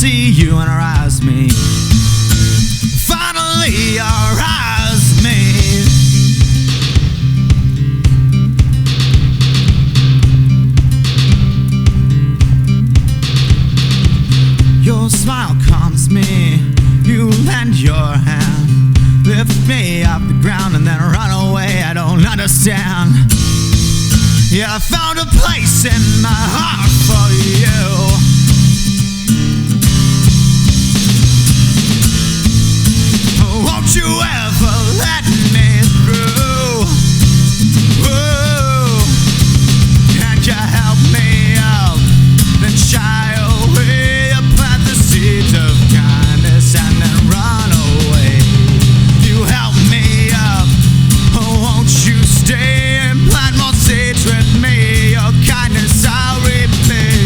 see you and arouse me. Finally arouse me. Your smile calms me. You lend your hand, lift me off the ground and then run away. I don't understand. Yeah, I found a place in my heart for you. Won't you ever let me through? Ooh. Can't you help me out? Then shy away, plant the seeds of kindness and then run away. You help me up, won't you stay and plant more seeds with me? Your kindness I'll repay.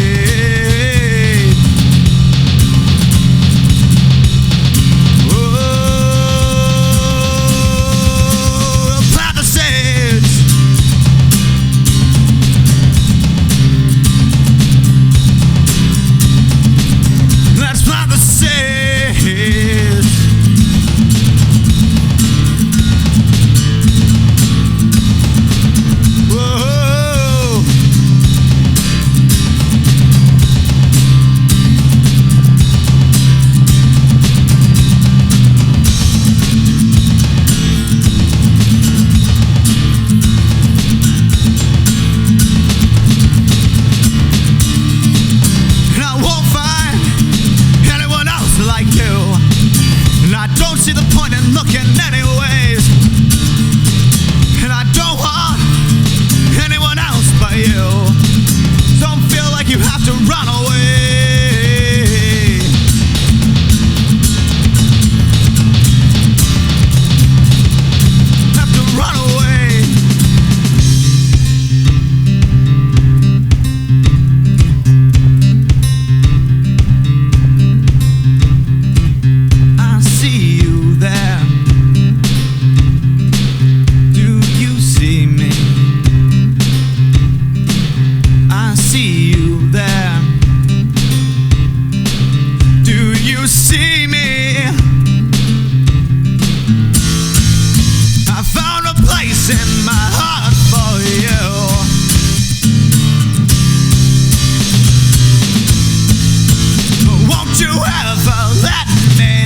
See the point in looking anyways, and I don't want anyone else but you. Don't feel like you have to run away. Have to run away. I see you there. Do you see me? I see you there. Do you see me? I found a place in my heart for you. Won't you ever let me